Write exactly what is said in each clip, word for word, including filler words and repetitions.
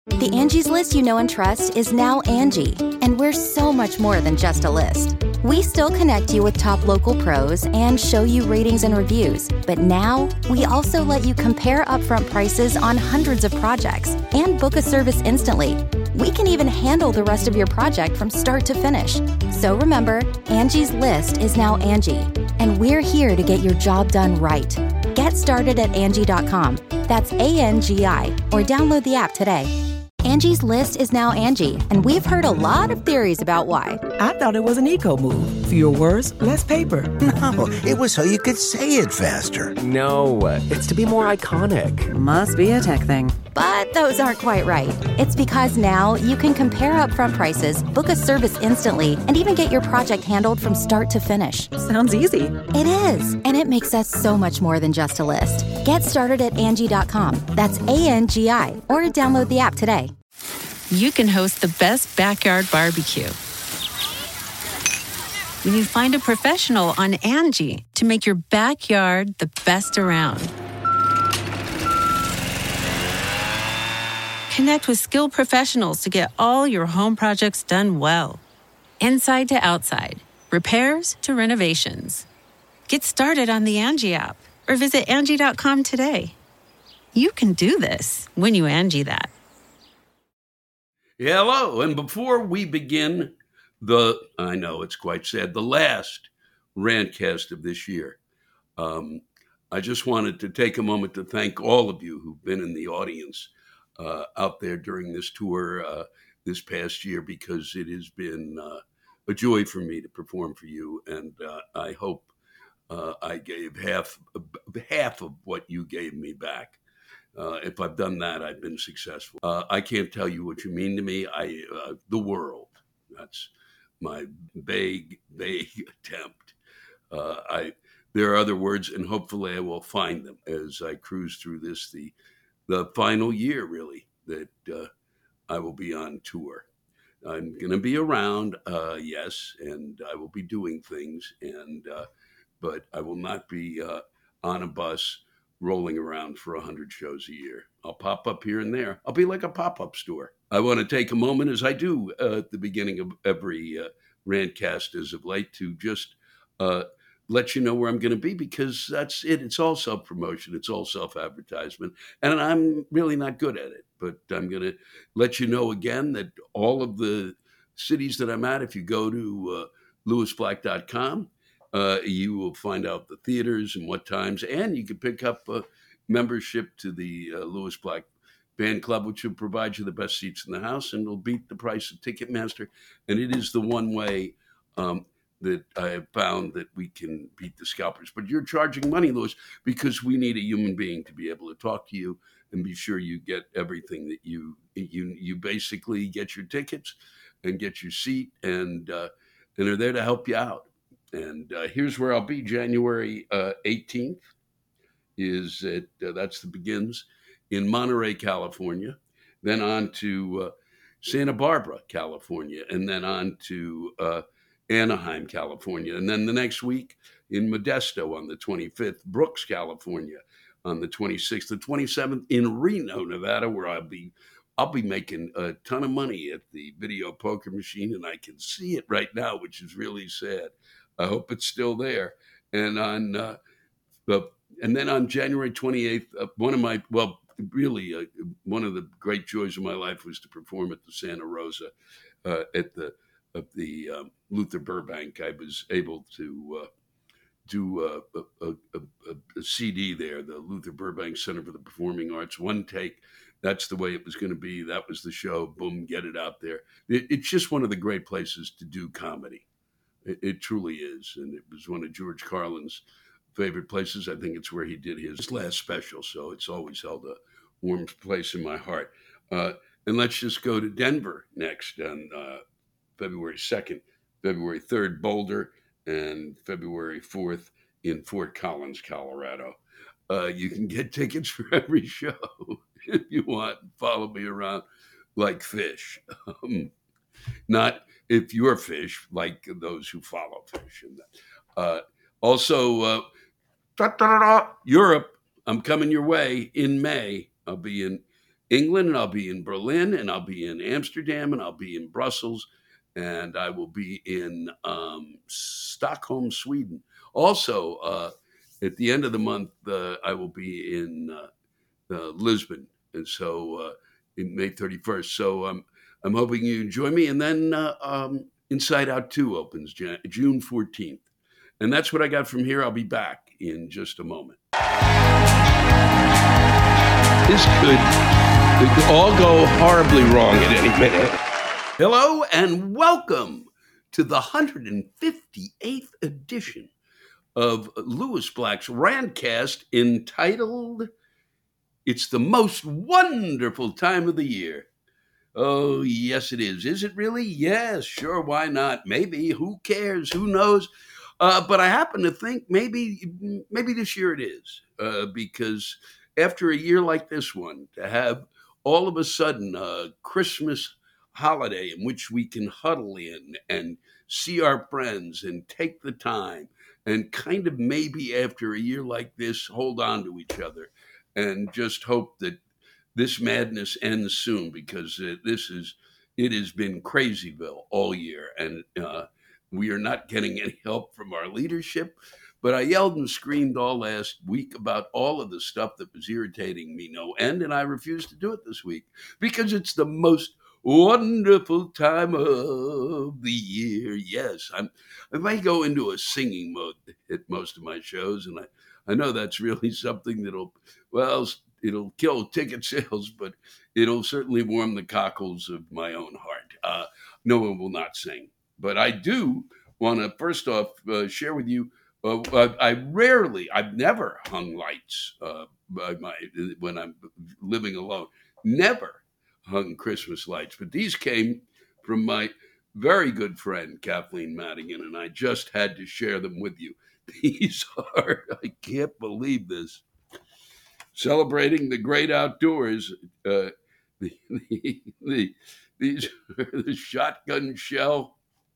The Angie's List you know and trust is now Angie, and we're so much more than just a list. We still connect you with top local pros and show you ratings and reviews, but now we also let you compare upfront prices on hundreds of projects and book a service instantly. We can even handle the rest of your project from start to finish. So remember, Angie's List is now Angie, and we're here to get your job done right. Get started at Angie dot com. That's A N G I, or download the app today. Angie's List is now Angie, and we've heard a lot of theories about why. I thought it was an eco move. Fewer words, less paper. No, it was so you could say it faster. No, it's to be more iconic. Must be a tech thing. But those aren't quite right. It's because now you can compare upfront prices, book a service instantly, and even get your project handled from start to finish. Sounds easy. It is, and it makes us so much more than just a list. Get started at Angie dot com. That's A N G I, or download the app today. You can host the best backyard barbecue when you find a professional on Angie to make your backyard the best around. Connect with skilled professionals to get all your home projects done well. Inside to outside, repairs to renovations. Get started on the Angie app or visit Angie dot com today. You can do this when you Angie that. Hello, and before we begin the, I know it's quite sad, the last Rantcast of this year, um, I just wanted to take a moment to thank all of you who've been in the audience uh, out there during this tour uh, this past year, because it has been uh, a joy for me to perform for you, and uh, I hope uh, I gave half half of what you gave me back. Uh, if I've done that, I've been successful. Uh, I can't tell you what you mean to me. I, uh, the world. That's my vague, vague attempt. Uh, I, there are other words, and hopefully I will find them as I cruise through this, the, the final year, really, that uh, I will be on tour. I'm going to be around, uh, yes, and I will be doing things, and uh, but I will not be uh, on a bus rolling around for one hundred shows a year. I'll pop up here and there. I'll be like a pop-up store. I want to take a moment, as I do uh, at the beginning of every uh, Rantcast as of late, to just uh, let you know where I'm going to be, because that's it. It's all self-promotion. It's all self-advertisement. And I'm really not good at it. But I'm going to let you know again that all of the cities that I'm at, if you go to uh, lewis black dot com, Uh, you will find out the theaters and what times, and you can pick up a membership to the uh, Lewis Black Band Club, which will provide you the best seats in the house, and will beat the price of Ticketmaster. And it is the one way um, that I have found that we can beat the scalpers. But you're charging money, Lewis, because we need a human being to be able to talk to you and be sure you get everything that you you you basically get your tickets and get your seat, and uh, and are there to help you out. And uh, here's where I'll be. January uh, eighteenth is it? Uh, that's the begins in Monterey, California. Then on to uh, Santa Barbara, California, and then on to uh, Anaheim, California, and then the next week in Modesto on the twenty-fifth, Brooks, California on the twenty-sixth, the twenty-seventh in Reno, Nevada, where I'll be. I'll be making a ton of money at the video poker machine, and I can see it right now, which is really sad. I hope it's still there. And on, uh, uh, and then on January twenty-eighth, uh, one of my, well, really, uh, one of the great joys of my life was to perform at the Santa Rosa, uh, at the at the um, Luther Burbank. I was able to uh, do a, a, a, a, a C D there, the Luther Burbank Center for the Performing Arts, one take. That's the way it was going to be. That was the show. Boom, get it out there. It, it's just one of the great places to do comedy. It, it truly is. And it was one of George Carlin's favorite places. I think it's where he did his last special. So it's always held a warm place in my heart. Uh, and let's just go to Denver next on uh, February second, February third, Boulder, and February fourth in Fort Collins, Colorado. Uh, you can get tickets for every show if you want. Follow me around like fish. Um, not if you're fish, like those who follow fish. And uh, also, uh, da, da, da, da, Europe, I'm coming your way in May. I'll be in England, and I'll be in Berlin, and I'll be in Amsterdam, and I'll be in Brussels, and I will be in um, Stockholm, Sweden. Also, uh, at the end of the month, uh, I will be in uh, uh, Lisbon, and so uh, in May thirty-first. So um, I'm hoping you join me. And then uh, um, Inside Out two opens Jan- June fourteenth. And that's what I got from here. I'll be back in just a moment. This could, it could all go horribly wrong at any minute. Hello and welcome to the one hundred fifty-eighth edition of Lewis Black's Rantcast, entitled It's the Most Wonderful Time of the Year. Oh, yes, it is. Is it really? Yes, sure, why not? Maybe. Who cares? Who knows? Uh, but I happen to think maybe maybe this year it is, uh, because after a year like this one, to have all of a sudden a Christmas holiday in which we can huddle in and see our friends and take the time and kind of maybe after a year like this, hold on to each other and just hope that this madness ends soon, because uh, this is, it has been Crazyville all year. And uh, we are not getting any help from our leadership. But I yelled and screamed all last week about all of the stuff that was irritating me no end, and I refuse to do it this week because it's the most wonderful time of the year. Yes, I'm, I might go into a singing mode at most of my shows, and I, I know that's really something that'll, well, it'll kill ticket sales, but it'll certainly warm the cockles of my own heart. Uh, no one will not sing. But I do want to, first off, uh, share with you, uh, I, I rarely, I've never hung lights uh, by my when I'm living alone. Never hung Christmas lights. But these came from my very good friend, Kathleen Madigan, and I just had to share them with you. These are, I can't believe this, celebrating the great outdoors. Uh, the, the, the, these are the shotgun shell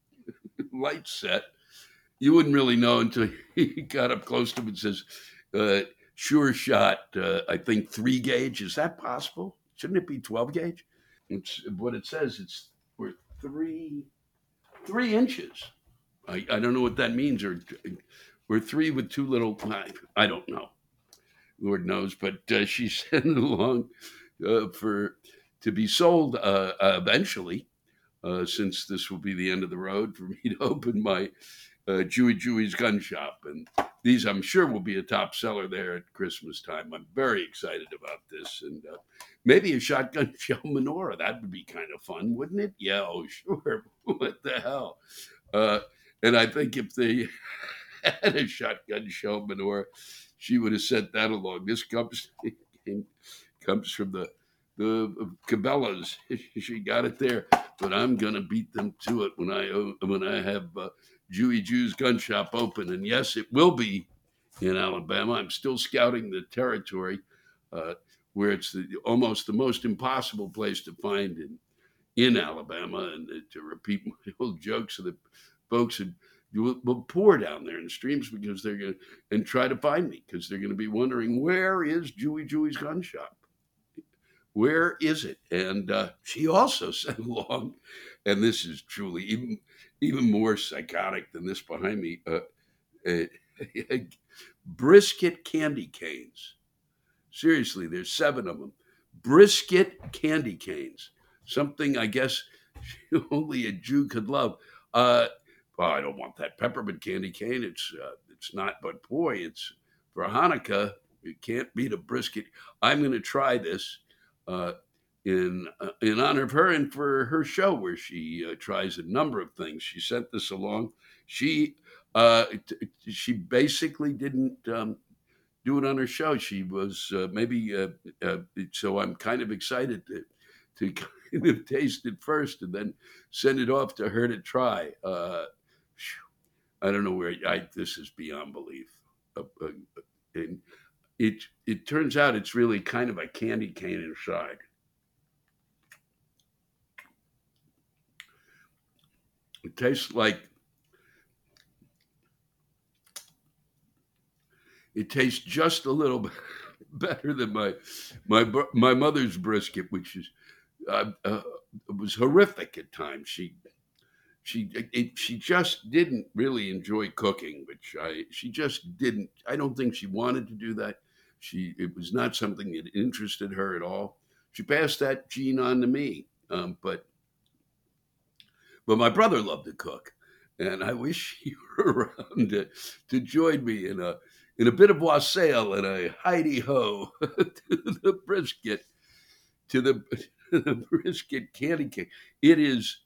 light set. You wouldn't really know until he got up close to him and says, uh, Sure Shot, uh, I think three gauge. Is that possible? Shouldn't it be twelve gauge? It's what it says. It's we're three, three inches. I, I don't know what that means. Or we're three with two little, I, I don't know. Lord knows. But uh, she sent it along uh, for, to be sold uh, uh, eventually. Uh, since this will be the end of the road for me to open my uh, Jewy Jewy's gun shop. And these, I'm sure, will be a top seller there at Christmas time. I'm very excited about this. And uh, maybe a shotgun shell menorah. That would be kind of fun, wouldn't it? Yeah, oh, sure. What the hell? Uh, and I think if they had a shotgun shell menorah, she would have sent that along. This comes, comes from the the Cabela's. She got it there, but I'm gonna beat them to it when I when I have uh, Jewy Jew's gun shop open. And yes, it will be in Alabama. I'm still scouting the territory uh, where it's the, almost the most impossible place to find in in Alabama. And uh, to repeat my old jokes, so that folks would, will, will pour down there in streams because they're gonna and try to find me because they're gonna be wondering, where is Jewy Jew's gun shop? Where is it? And uh, she also sent along, and this is truly even even more psychotic than this behind me, uh, uh, brisket candy canes. Seriously, there's seven of them. Brisket candy canes. Something I guess only a Jew could love. Uh, well, I don't want that peppermint candy cane. It's uh, it's not, but boy, it's for Hanukkah. You can't beat a brisket. I'm going to try this. Uh, in uh, in honor of her and for her show where she uh, tries a number of things. She sent this along. She uh, t- she basically didn't um, do it on her show. She was uh, maybe uh, uh, so I'm kind of excited to to kind of taste it first and then send it off to her to try. Uh, I don't know where I, this is beyond belief. Uh, uh, and, It it turns out it's really kind of a candy cane inside. It tastes like it tastes just a little bit better than my my br- my mother's brisket, which is uh, uh, was horrific at times. She she it, she just didn't really enjoy cooking, which I she just didn't. I don't think she wanted to do that. She it was not something that interested her at all. She passed that gene on to me, um, but but my brother loved to cook, and I wish he were around to, to join me in a in a bit of wassail and a Heidi ho to the brisket to the, the brisket candy cane. It is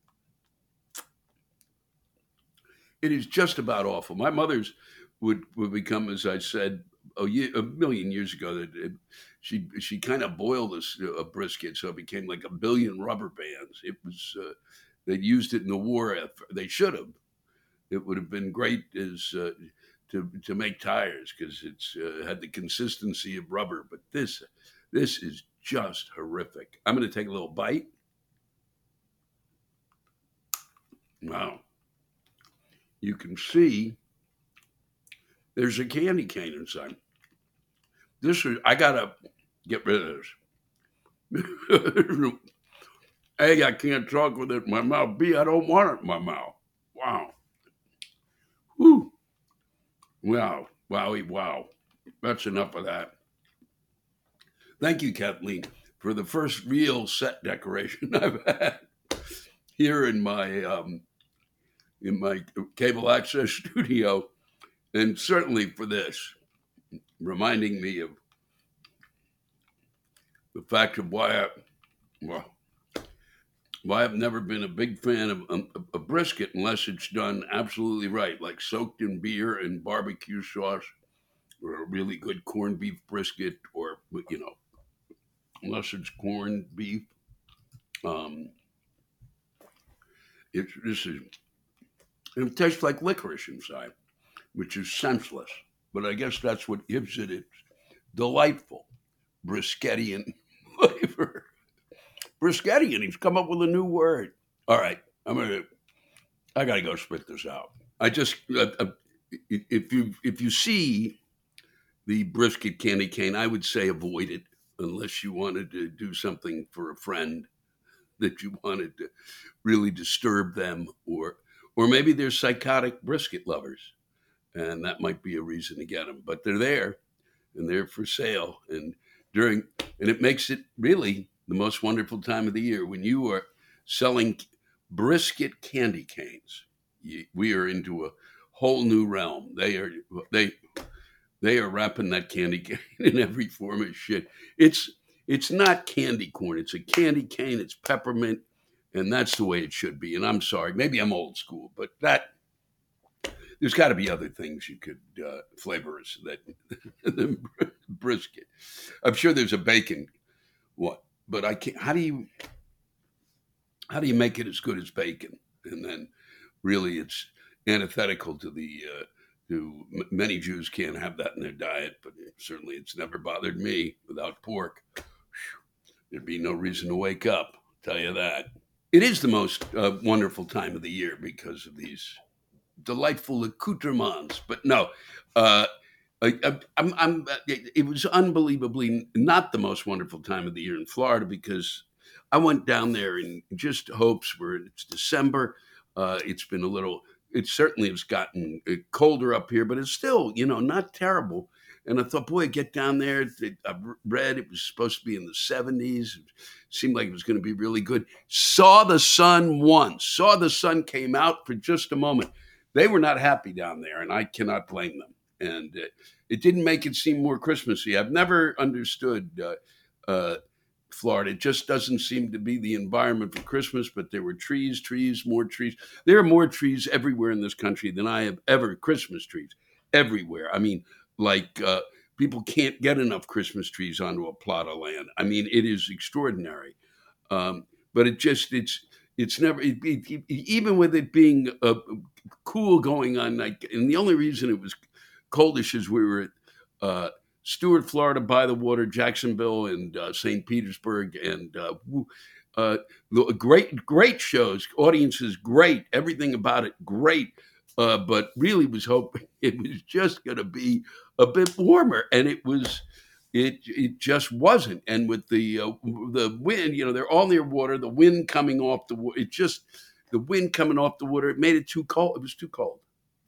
it is just about awful. My mother's would would become, as I said, a, year, a million years ago, that it, she she kind of boiled this a brisket, so it became like a billion rubber bands. It was uh, they used it in the war. They should have. It would have been great as uh, to to make tires because it's uh, had the consistency of rubber. But this this is just horrific. I'm going to take a little bite. Wow, you can see there's a candy cane inside. This is I gotta get rid of this. A, I can't talk with it in my mouth. B, I don't want it in my mouth. Wow. Whew. Wow. Wowie, wow. That's enough of that. Thank you, Kathleen, for the first real set decoration I've had here in my um, in my cable access studio, and certainly for this, reminding me of the fact of why I, well, why I've never been a big fan of a, a brisket unless it's done absolutely right, like soaked in beer and barbecue sauce, or a really good corned beef brisket, or, you know, unless it's corned beef. Um, it's this is it tastes like licorice inside, which is senseless, but I guess that's what gives it its delightful briskettian flavor. Briskettian, he's come up with a new word. All right, I'm gonna, I gotta go spit this out. I just, uh, uh, if you if you see the brisket candy cane, I would say avoid it unless you wanted to do something for a friend that you wanted to really disturb them, or or maybe they're psychotic brisket lovers, and that might be a reason to get them. But they're there, and they're for sale, and during, and it makes it really the most wonderful time of the year when you are selling brisket candy canes. We are into a whole new realm. They are they they are wrapping that candy cane in every form of shit. It's it's not candy corn. It's a candy cane. It's peppermint, and that's the way it should be. And I'm sorry, maybe I'm old school, but that there's got to be other things you could uh, flavor as that than brisket. I'm sure there's a bacon one. But I can't. How do you how do you make it as good as bacon? And then, really, it's antithetical to the uh, to m- many Jews can't have that in their diet. But certainly, it's never bothered me. Without pork, there'd be no reason to wake up. I'll tell you that. It is the most uh, wonderful time of the year because of these delightful accoutrements. But no. Uh, I, I'm, I'm, it was unbelievably not the most wonderful time of the year in Florida because I went down there in just hopes where it's December. Uh, it's been a little, it certainly has gotten colder up here, but it's still, you know, not terrible. And I thought, boy, get down there. I read it was supposed to be in the seventies. It seemed like it was going to be really good. Saw the sun once, saw the sun came out for just a moment. They were not happy down there, and I cannot blame them. And uh, it didn't make it seem more Christmassy. I've never understood uh, uh, Florida. It just doesn't seem to be the environment for Christmas, but there were trees, trees, more trees. There are more trees everywhere in this country than I have ever, Christmas trees, everywhere. I mean, like uh, people can't get enough Christmas trees onto a plot of land. I mean, it is extraordinary. Um, but it just, it's, it's never, it, it, it, even with it being uh, cool going on, like, and the only reason it was coldish as we were at uh, Stuart, Florida, by the water, Jacksonville, and uh, Saint Petersburg, and uh, uh, great, great shows. Audiences, great. Everything about it, great. Uh, but really was hoping it was just going to be a bit warmer, and it was it it just wasn't. And with the uh, the wind, you know, they're all near water. The wind coming off the water, it just the wind coming off the water. It made it too cold. It was too cold.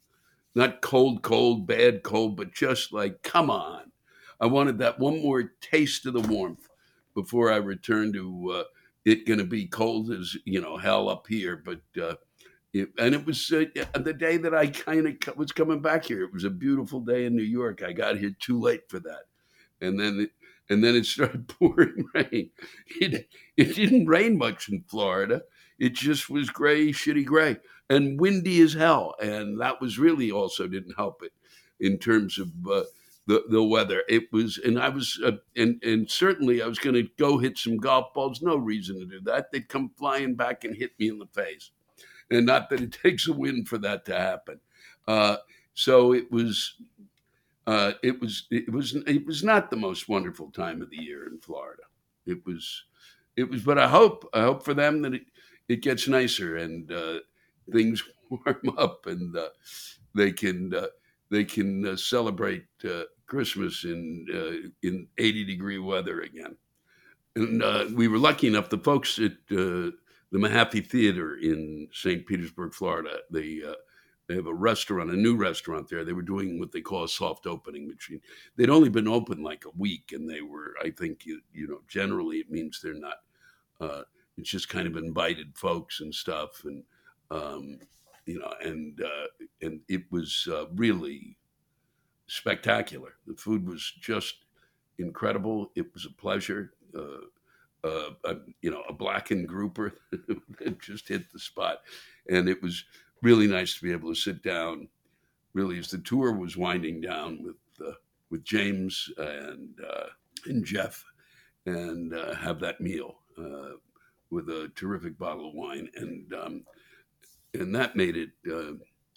Not cold, cold, bad cold, but just like, come on. I wanted that one more taste of the warmth before I returned to uh, it going to be cold as, you know, hell up here. But, uh, it, and it was uh, the day that I kind of was coming back here. It was a beautiful day in New York. I got here too late for that. And then it, and then it started pouring rain. It, it didn't rain much in Florida. It just was gray, shitty gray, and windy as hell. And that was really also didn't help it in terms of uh, the the weather. It was, and I was, uh, and and certainly I was going to go hit some golf balls. No reason to do that. They'd come flying back and hit me in the face. And not that it takes a wind for that to happen. Uh, so it was, uh, it was, it was, it was not the most wonderful time of the year in Florida. It was, it was, but I hope, I hope for them that it. It gets nicer and uh, things warm up, and uh, they can uh, they can uh, celebrate uh, Christmas in uh, in eighty degree weather again. And uh, we were lucky enough. The folks at uh, the Mahaffey Theater in Saint Petersburg, Florida, they uh, they have a restaurant, a new restaurant there. They were doing what they call a soft opening machine. They'd only been open like a week, and they were, I think, you, you know, generally it means they're not. Uh, It's just kind of invited folks and stuff, and um, you know, and uh, and it was uh, really spectacular. The food was just incredible. It was a pleasure. Uh, uh, a, you know, a blackened grouper that just hit the spot, and it was really nice to be able to sit down. Really, as the tour was winding down with uh, with James and uh, and Jeff, and uh, have that meal. Uh, with a terrific bottle of wine, and um, and that made it uh,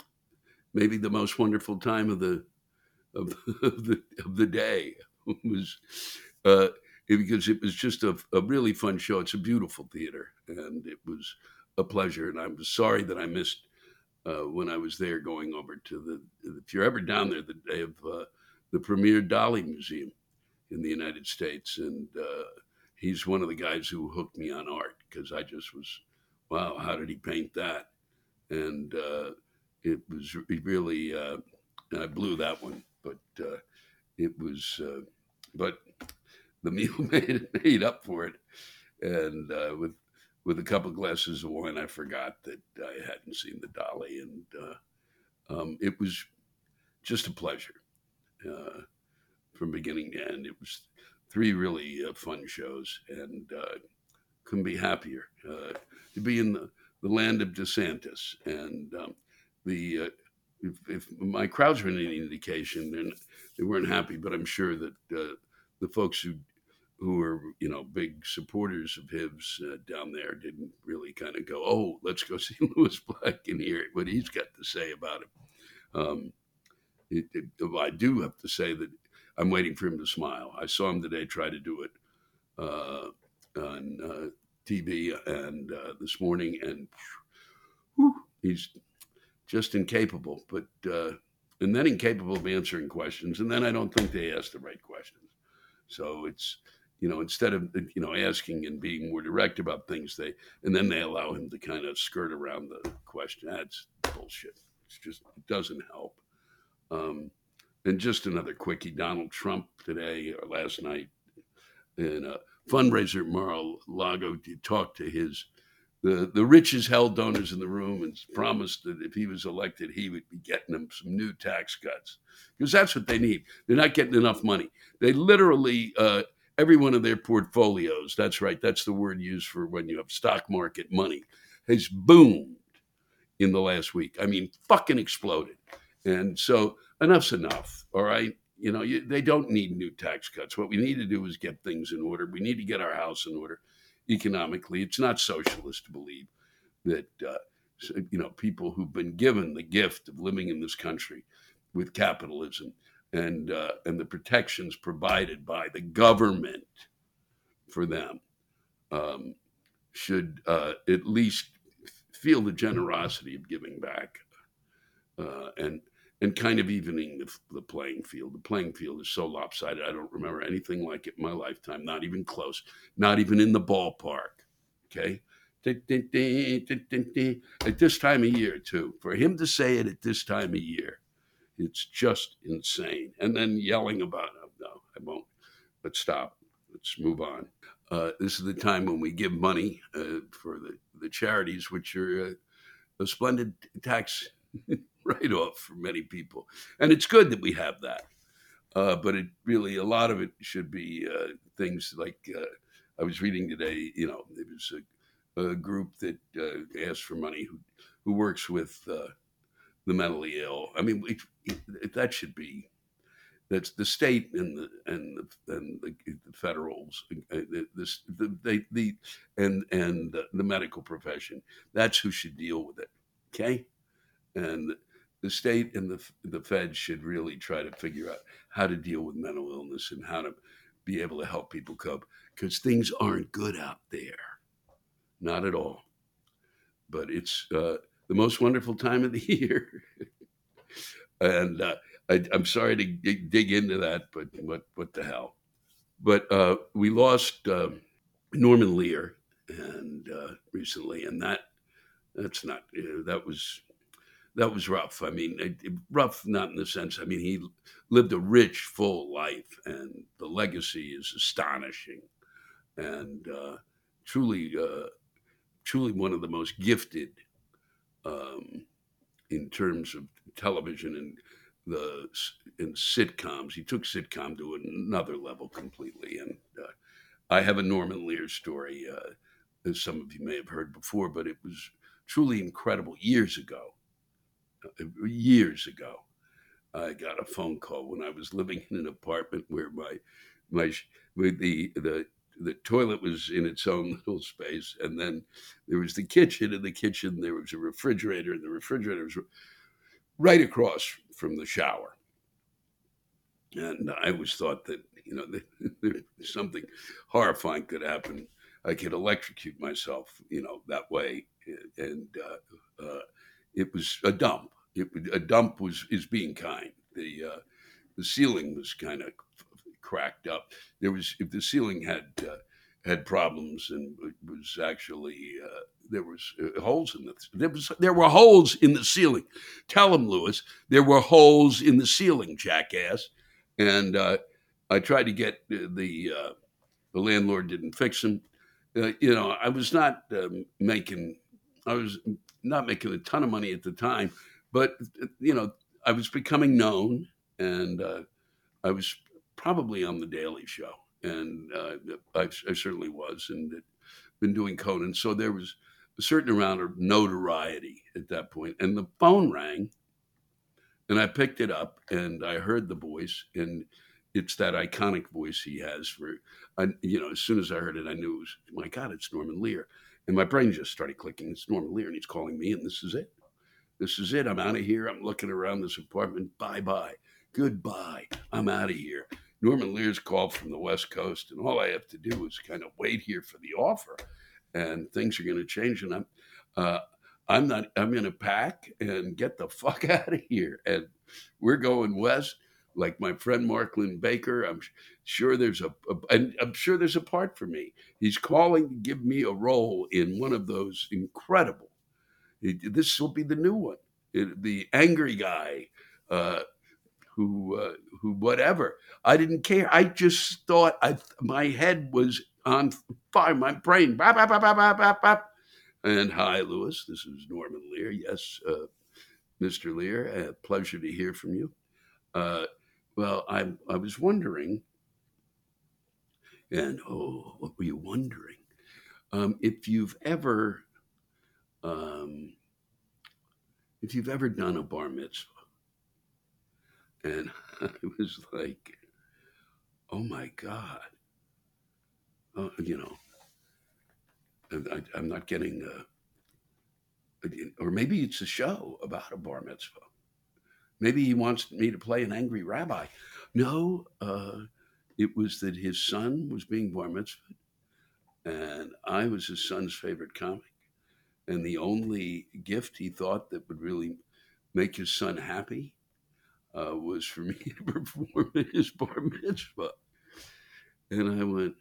maybe the most wonderful time of the of, of the of the day. It was uh, it, because it was just a, a really fun show. It's a beautiful theater, and it was a pleasure. And I was sorry that I missed uh, when I was there going over to the. If you're ever down there, the day of uh, the premier Dali Museum in the United States, and. Uh, He's one of the guys who hooked me on art because I just was, wow, how did he paint that? And uh, it was really, uh, I blew that one, but uh, it was, uh, but the meal made made up for it. And uh, with with a couple of glasses of wine, I forgot that I hadn't seen the Dali, and uh, um, it was just a pleasure uh, from beginning to end. It was. Three really uh, fun shows, and uh, couldn't be happier uh, to be in the, the land of DeSantis. And um, the uh, if, if my crowds were any indication, then they weren't happy. But I'm sure that uh, the folks who who are you know big supporters of his uh, down there didn't really kind of go, oh, let's go see Louis Black and hear what he's got to say about it. Um, it, it I do have to say that. I'm waiting for him to smile. I saw him today try to do it uh, on uh, T V and uh, this morning, and whew, he's just incapable. But uh, and then incapable of answering questions, and then I don't think they ask the right questions. So it's you know instead of you know asking and being more direct about things, they and then they allow him to kind of skirt around the question. That's bullshit. It's just it doesn't help. Um, And just another quickie, Donald Trump today or last night in a fundraiser at Mar-a-Lago to talk to his, the, the rich as hell donors in the room and promised that if he was elected, he would be getting them some new tax cuts. Because that's what they need. They're not getting enough money. They literally, uh, every one of their portfolios, that's right, that's the word used for when you have stock market money, has boomed in the last week. I mean, fucking exploded. And so enough's enough, all right? You know, you, they don't need new tax cuts. What we need to do is get things in order. We need to get our house in order economically. It's not socialist to believe that, uh, you know, people who've been given the gift of living in this country with capitalism and uh, and the protections provided by the government for them um, should uh, at least feel the generosity of giving back. Uh, and and kind of evening the, the playing field. The playing field is so lopsided. I don't remember anything like it in my lifetime, not even close, not even in the ballpark. Okay. At this time of year, too. For him to say it at this time of year, it's just insane. And then yelling about it. No, I won't. Let's stop. Let's move on. Uh, this is the time when we give money uh, for the, the charities, which are uh, a splendid tax write-off for many people. And it's good that we have that. Uh, but it really, a lot of it should be uh, things like, uh, I was reading today, you know, there was a, a group that uh, asked for money who, who works with uh, the mentally ill. I mean, it, it, that should be, that's the state and the and the, and the, the federals, uh, this the, they the and and the, the medical profession. That's who should deal with it. Okay, and the state and the the feds should really try to figure out how to deal with mental illness and how to be able to help people cope, because things aren't good out there, not at all. But it's uh, the most wonderful time of the year, and. Uh, I, I'm sorry to dig, dig into that, but what what the hell? But uh, we lost uh, Norman Lear and uh, recently, and that that's not you know, that was that was rough. I mean, it, it, rough not in the sense. I mean, he lived a rich, full life, and the legacy is astonishing, and uh, truly, uh, truly one of the most gifted um, in terms of television and. The in sitcoms, he took sitcom to another level completely. And uh, I have a Norman Lear story, uh, as some of you may have heard before, but it was truly incredible. Years ago, uh, years ago, I got a phone call when I was living in an apartment where my my with the the the toilet was in its own little space, and then there was the kitchen. In the kitchen, there was a refrigerator, and the refrigerator was right across from the shower. And I always thought that, you know, that something horrifying could happen. I could electrocute myself, you know, that way. And uh, uh, it was a dump. It, a dump was is being kind. The uh, the ceiling was kind of cracked up. There was, if the ceiling had uh, had problems, and it was actually uh, there was uh, holes in the there was there were holes in the ceiling. Tell him, Lewis, there were holes in the ceiling, jackass. And uh, I tried to get the the, uh, the landlord didn't fix them. Uh, you know, I was not um, making I was not making a ton of money at the time, but you know, I was becoming known, and uh, I was probably on the Daily Show. And uh, I, I certainly was, and been doing Conan. So there was a certain amount of notoriety at that point. And the phone rang, and I picked it up, and I heard the voice, and it's that iconic voice he has for, I, you know, as soon as I heard it, I knew it was, my God, it's Norman Lear. And my brain just started clicking. It's Norman Lear, and he's calling me, and this is it. This is it. I'm out of here. I'm looking around this apartment. Bye-bye. Goodbye. I'm out of here. Norman Lear's called from the West Coast, and all I have to do is kind of wait here for the offer, and things are going to change. And I'm, uh, I'm not. I'm going to pack and get the fuck out of here. And we're going west, like my friend Mark Lynn Baker. I'm sure there's a, a, and I'm sure there's a part for me. He's calling to give me a role in one of those incredible. It, this will be the new one. It, the angry guy. Uh, Who, uh, who, whatever. I didn't care. I just thought I, my head was on fire. My brain, bop, bop, bop, bop, bop, bop. And hi, Lewis. This is Norman Lear. Yes, uh, Mister Lear. A pleasure to hear from you. Uh, well, I, I was wondering, and oh, what were you wondering? Um, if you've ever, um, if you've ever done a bar mitzvah. And I was like, oh my God. Uh, you know, I, I'm not getting, uh, or maybe it's a show about a bar mitzvah. Maybe he wants me to play an angry rabbi. No, uh, it was that his son was being bar mitzvahed, and I was his son's favorite comic. And the only gift he thought that would really make his son happy uh, was for me to perform at his bar mitzvah. And I went,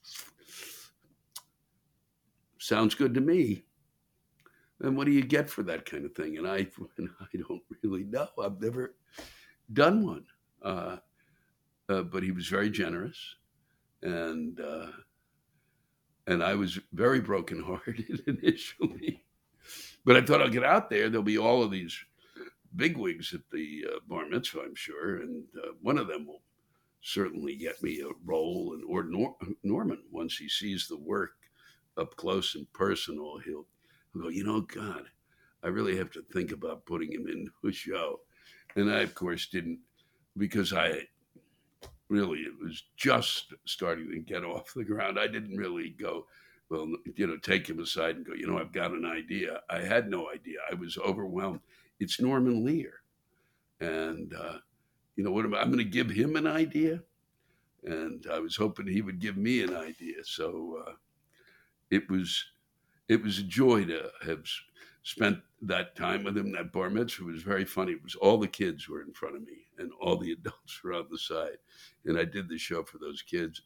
sounds good to me. And what do you get for that kind of thing? And I, and I don't really know. I've never done one. Uh, uh, but he was very generous. And uh, and I was very brokenhearted initially. But I thought I'll get out there. There'll be all of these bigwigs at the uh, bar mitzvah, I'm sure. And uh, one of them will certainly get me a role. And or Nor- Norman, once he sees the work up close and personal, he'll, he'll go, you know, God, I really have to think about putting him into a show. And I, of course, didn't, because I really, it was just starting to get off the ground. I didn't really go, well, you know, take him aside and go, you know, I've got an idea. I had no idea. I was overwhelmed. It's Norman Lear. And, uh, you know, what am I, I'm going to give him an idea? And I was hoping he would give me an idea. So uh, it was, it was a joy to have spent that time with him. That bar mitzvah was very funny. It was all the kids were in front of me and all the adults were on the side. And I did the show for those kids.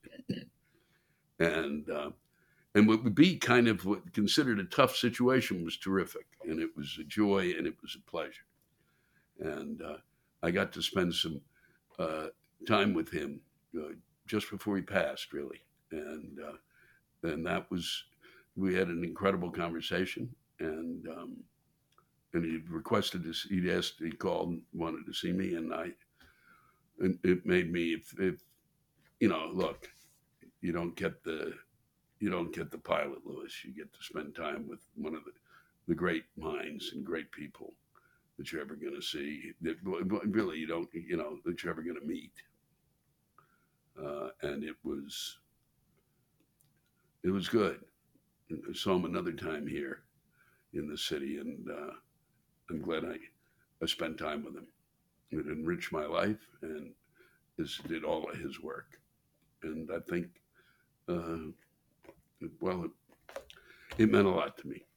and uh, and what would be kind of what considered a tough situation was terrific. And it was a joy and it was a pleasure. And uh, I got to spend some uh, time with him uh, just before he passed, really. And uh, and that was, we had an incredible conversation. And um, and he requested this. He'd asked. He called, and wanted to see me, and I. And it made me, if, if you know, look, you don't get the, you don't get the pilot, Louis. You get to spend time with one of the, the great minds and great people that you're ever going to see. That really you don't, you know, that you're ever going to meet. Uh, and it was, it was good. I saw him another time here in the city, and uh, I'm glad I, I spent time with him. It enriched my life, and this did all of his work. And I think, uh, well, it, it meant a lot to me.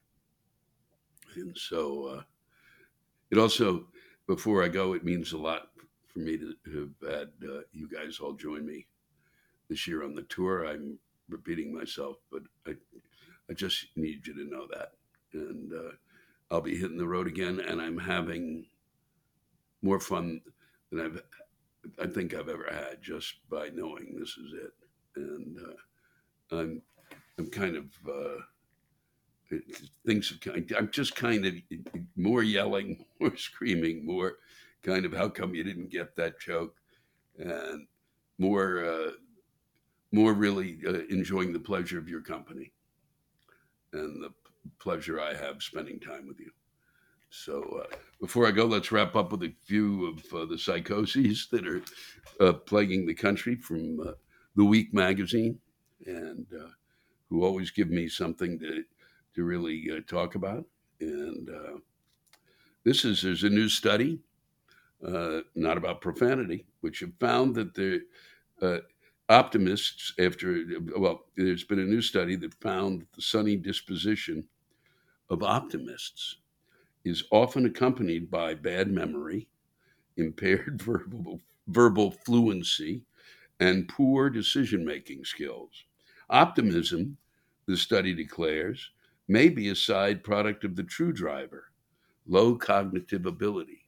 And so uh, it also, before I go, it means a lot for me to have had uh, you guys all join me this year on the tour. I'm repeating myself, but I, I just need you to know that. And uh, I'll be hitting the road again, and I'm having more fun than I've, I think I've ever had, just by knowing this is it. And uh, I'm, I'm kind of, uh, it, things have kind, I'm just kind of more yelling, more screaming, more kind of, how come you didn't get that joke? And more, uh, more really uh, enjoying the pleasure of your company and the pleasure I have spending time with you. So uh, before I go, let's wrap up with a few of uh, the psychoses that are uh, plaguing the country from uh, The Week magazine, and uh, who always give me something to to really uh, talk about. And uh, this is, there's a new study, uh, not about profanity, which have found that the uh, optimists after, well, there's been a new study that found the sunny disposition of optimists is often accompanied by bad memory, impaired verbal, verbal fluency, and poor decision-making skills. Optimism, the study declares, may be a side product of the true driver, low cognitive ability.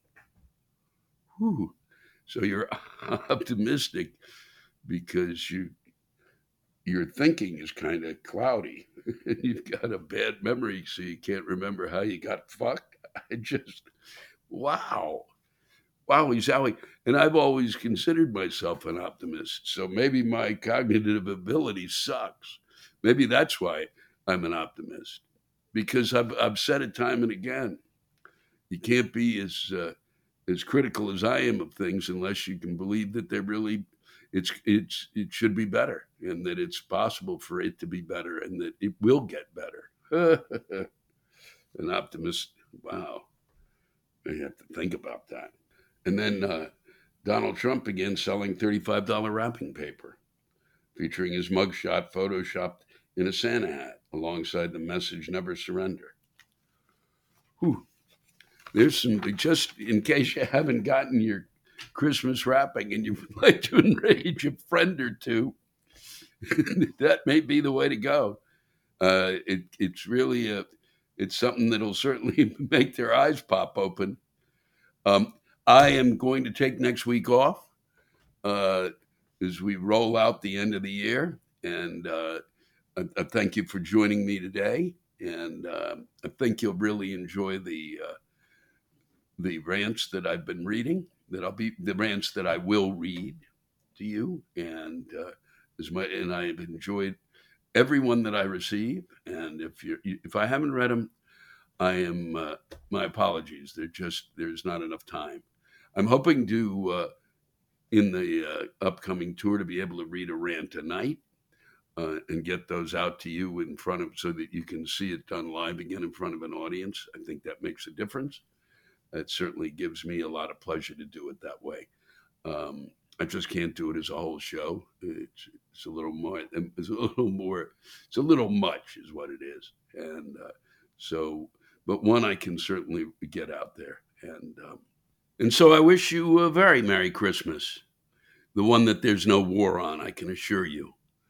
Whew. So you're optimistic because you your thinking is kind of cloudy. You've got a bad memory, so you can't remember how you got fucked. I just, wow. Wow, he's Howie. And I've always considered myself an optimist. So maybe my cognitive ability sucks. Maybe that's why I'm an optimist. Because I've, I've said it time and again. You can't be as uh, as critical as I am of things unless you can believe that they're really, it's it's it should be better, and that it's possible for it to be better, and that it will get better. An optimist. Wow, I have to think about that. And then uh, Donald Trump began selling thirty-five dollars wrapping paper, featuring his mugshot photoshopped in a Santa hat, alongside the message, "Never surrender." Whew. There's some, just in case you haven't gotten your Christmas wrapping and you would like to enrage a friend or two, that may be the way to go. Uh, it, it's really a, it's something that'll certainly make their eyes pop open. Um, I am going to take next week off uh, as we roll out the end of the year. And uh, I, I thank you for joining me today. And uh, I think you'll really enjoy the uh, the rants that I've been reading. That I'll be the rants that I will read to you. And uh, as my and I've enjoyed everyone that I receive. And if you if I haven't read them, I am uh, my apologies. They're just there's not enough time. I'm hoping to uh, in the uh, upcoming tour to be able to read a rant a night. Uh, and get those out to you in front of, so that you can see it done live again in front of an audience. I think that makes a difference. It certainly gives me a lot of pleasure to do it that way. Um, I just can't do it as a whole show. It's, it's a little more, it's a little more, it's a little much is what it is. And uh, so, but one I can certainly get out there. And, um, and so I wish you a very Merry Christmas. The one that there's no war on, I can assure you.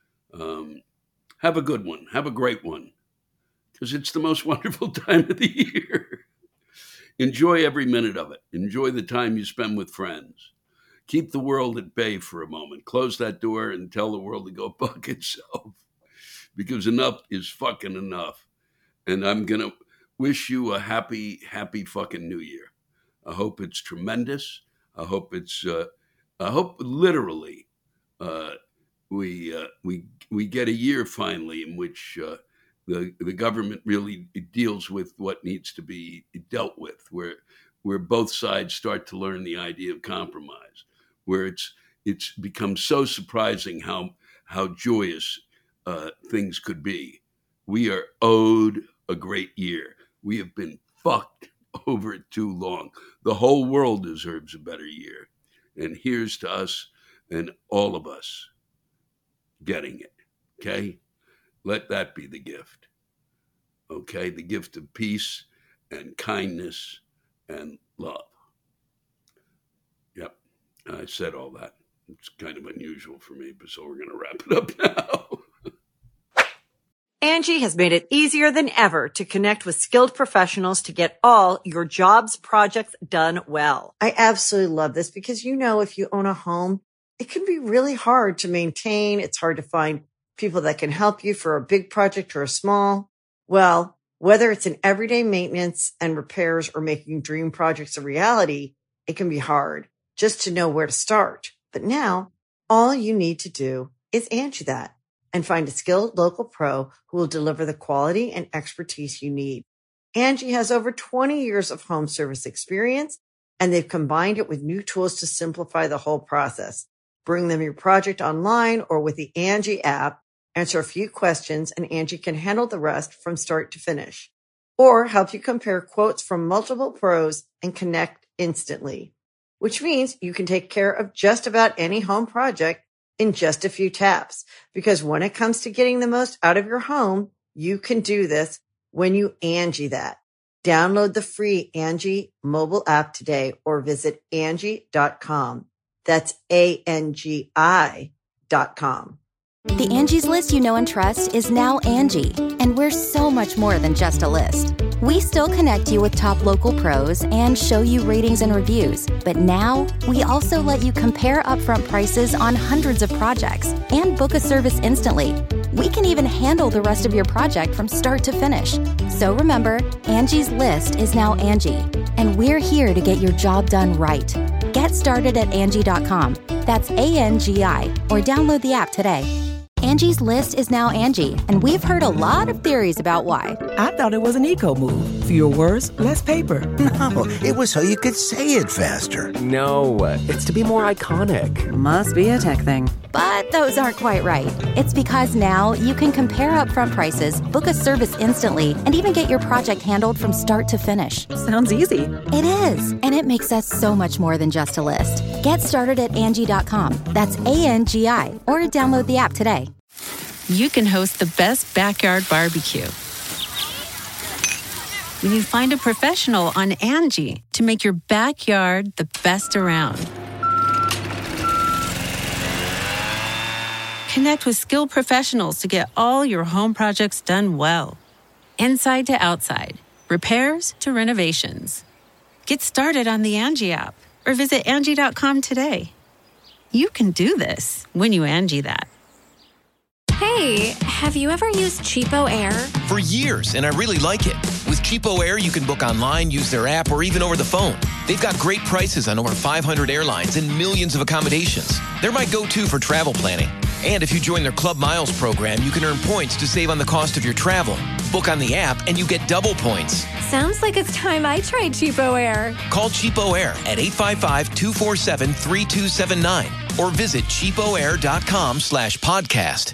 Um, have a good one. Have a great one. Because it's the most wonderful time of the year. Enjoy every minute of it. Enjoy the time you spend with friends. Keep the world at bay for a moment. Close that door and tell the world to go fuck itself. Because enough is fucking enough. And I'm going to wish you a happy, happy fucking new year. I hope it's tremendous. I hope it's, uh, I hope literally, uh, we uh, we we get a year finally in which uh, the the government really deals with what needs to be dealt with, where where both sides start to learn the idea of compromise, where it's it's become so surprising how how joyous uh, things could be. We are owed a great year. We have been fucked over it too long. The whole world deserves a better year, and here's to us and all of us getting it. Okay? Let that be the gift. Okay? The gift of peace and kindness and love. Yep. I said all that. It's kind of unusual for me, but so we're going to wrap it up now. Angie has made it easier than ever to connect with skilled professionals to get all your jobs projects done well. I absolutely love this because, you know, if you own a home, it can be really hard to maintain. It's hard to find people that can help you for a big project or a small. Well, whether it's in everyday maintenance and repairs or making dream projects a reality, it can be hard just to know where to start. But now all you need to do is Angie that and find a skilled local pro who will deliver the quality and expertise you need. Angie has over twenty years of home service experience, and they've combined it with new tools to simplify the whole process. Bring them your project online or with the Angie app, answer a few questions, and Angie can handle the rest from start to finish. Or help you compare quotes from multiple pros and connect instantly, which means you can take care of just about any home project in just a few taps. Because when it comes to getting the most out of your home, you can do this when you Angie that. Download the free Angie mobile app today or visit Angie dot com. That's A N G I dot com. The Angie's List you know and trust is now Angie, and we're so much more than just a list. We still connect you with top local pros and show you ratings and reviews, but now we also let you compare upfront prices on hundreds of projects and book a service instantly. We can even handle the rest of your project from start to finish. So remember, Angie's List is now Angie, and we're here to get your job done right. Get started at Angie dot com. That's A N G I, or download the app today. Angie's List is now Angie, and we've heard a lot of theories about why. I thought it was an eco move. Fewer words, less paper. No, it was so you could say it faster. No, it's to be more iconic. Must be a tech thing. But those aren't quite right. It's because now you can compare upfront prices, book a service instantly, and even get your project handled from start to finish. Sounds easy. It is, and it makes us so much more than just a list. Get started at Angie dot com. That's A N G I, or download the app today. You can host the best backyard barbecue when you find a professional on Angie to make your backyard the best around. Connect with skilled professionals to get all your home projects done well. Inside to outside, repairs to renovations. Get started on the Angie app or visit Angie dot com today. You can do this when you Angie that. Hey, have you ever used Cheapo Air? For years, and I really like it. With Cheapo Air, you can book online, use their app, or even over the phone. They've got great prices on over five hundred airlines and millions of accommodations. They're my go-to for travel planning. And if you join their Club Miles program, you can earn points to save on the cost of your travel. Book on the app, and you get double points. Sounds like it's time I tried Cheapo Air. Call Cheapo Air at eight five five, two four seven, three two seven nine or visit cheapoair.com slash podcast.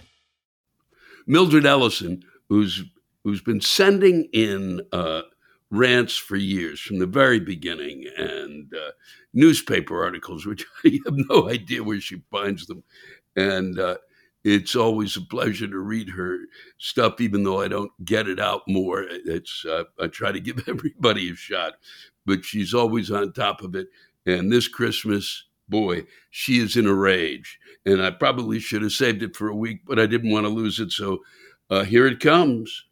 Mildred Ellison, who's who's been sending in uh, rants for years from the very beginning, and uh, newspaper articles, which I have no idea where she finds them. And uh, it's always a pleasure to read her stuff, even though I don't get it out more. It's uh, I try to give everybody a shot, but she's always on top of it. And this Christmas, boy, she is in a rage. And I probably should have saved it for a week, but I didn't want to lose it. So uh, here it comes.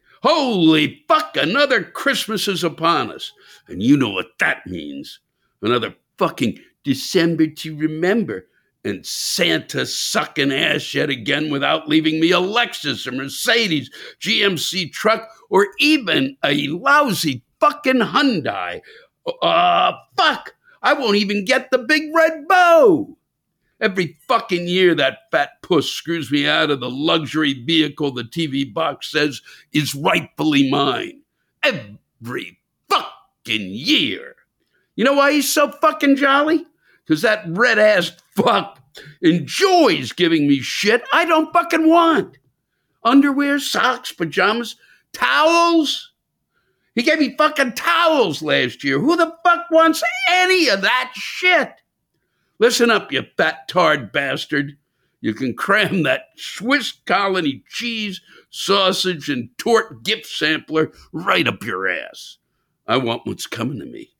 Holy fuck, another Christmas is upon us. And you know what that means. Another fucking December to remember. And Santa sucking ass yet again without leaving me a Lexus, a Mercedes, G M C truck, or even a lousy fucking Hyundai. Uh, fuck, I won't even get the big red bow. Every fucking year, that fat puss screws me out of the luxury vehicle the T V box says is rightfully mine. Every fucking year. You know why he's so fucking jolly? Because that red-ass fuck enjoys giving me shit I don't fucking want. Underwear, socks, pajamas, towels. He gave me fucking towels last year. Who the fuck wants any of that shit? Listen up, you fat tard bastard. You can cram that Swiss colony cheese, sausage, and torte gift sampler right up your ass. I want what's coming to me.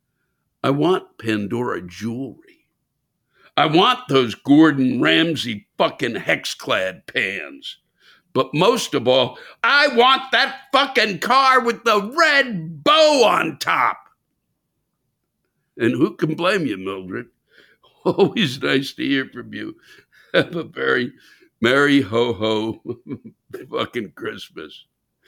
I want Pandora jewelry. I want those Gordon Ramsay fucking hex-clad pans. But most of all, I want that fucking car with the red bow on top. And who can blame you, Mildred? Always nice to hear from you. Have a very merry ho-ho fucking Christmas.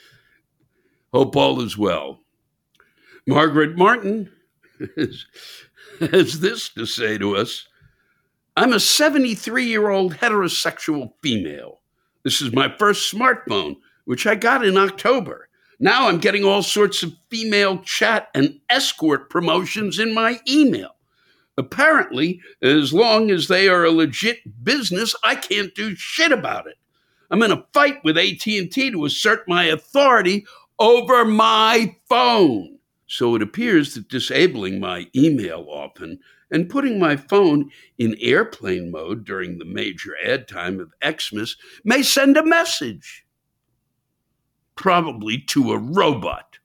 Hope all is well. Margaret Martin has, has this to say to us. I'm a seventy-three-year-old heterosexual female. This is my first smartphone, which I got in October. Now I'm getting all sorts of female chat and escort promotions in my email. Apparently, as long as they are a legit business, I can't do shit about it. I'm in a fight with A T and T to assert my authority over my phone. So it appears that disabling my email often and putting my phone in airplane mode during the major ad time of Xmas may send a message. Probably to a robot.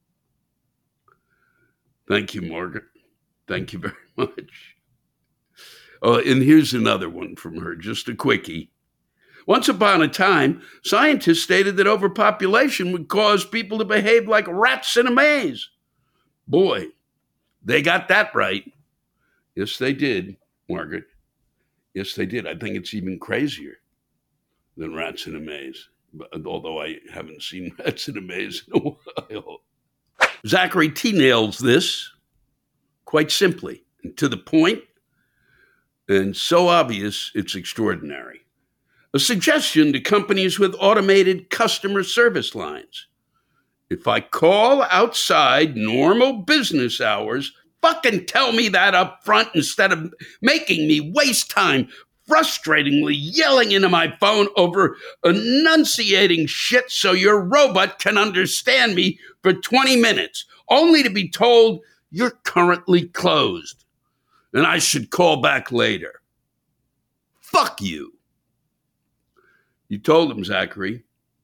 Thank you, Margaret. Thank you very much. Oh, and here's another one from her, just a quickie. Once upon a time, scientists stated that overpopulation would cause people to behave like rats in a maze. Boy, they got that right. Yes, they did, Margaret. Yes, they did. I think it's even crazier than rats in a maze, although I haven't seen rats in a maze in a while. Zachary T. nails this quite simply and to the point, and so obvious it's extraordinary. A suggestion to companies with automated customer service lines. If I call outside normal business hours, fucking tell me that up front instead of making me waste time frustratingly yelling into my phone over enunciating shit so your robot can understand me for twenty minutes, only to be told you're currently closed and I should call back later. Fuck you. You told him, Zachary.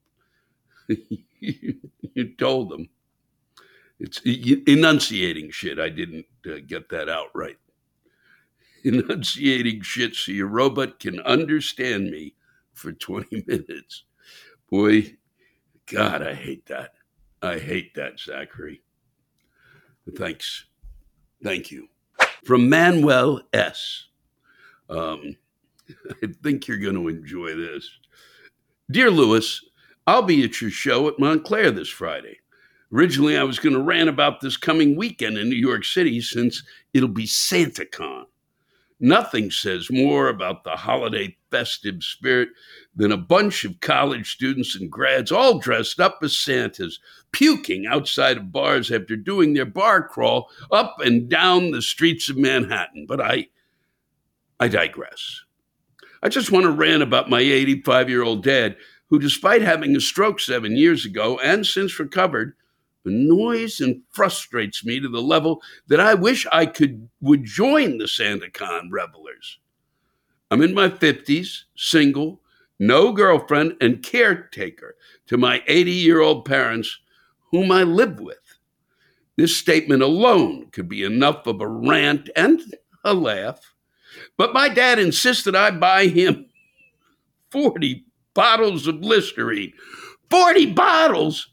You told them. It's enunciating shit. I didn't uh, get that out right. Enunciating shit so your robot can understand me for twenty minutes. Boy, God, I hate that. I hate that, Zachary. Thanks. Thank you. From Manuel S. Um, I think you're going to enjoy this. Dear Lewis, I'll be at your show at Montclair this Friday. Originally, I was going to rant about this coming weekend in New York City since it'll be SantaCon. Nothing says more about the holiday festive spirit than a bunch of college students and grads all dressed up as Santas, puking outside of bars after doing their bar crawl up and down the streets of Manhattan. But I, I digress. I just want to rant about my eighty-five-year-old dad, who, despite having a stroke seven years ago and since recovered, annoys and frustrates me to the level that I wish I could would join the SantaCon revelers. I'm in my fifties, single, no girlfriend, and caretaker to my eighty-year-old parents, whom I live with. This statement alone could be enough of a rant and a laugh. But my dad insisted I buy him forty bottles of Listerine. forty bottles?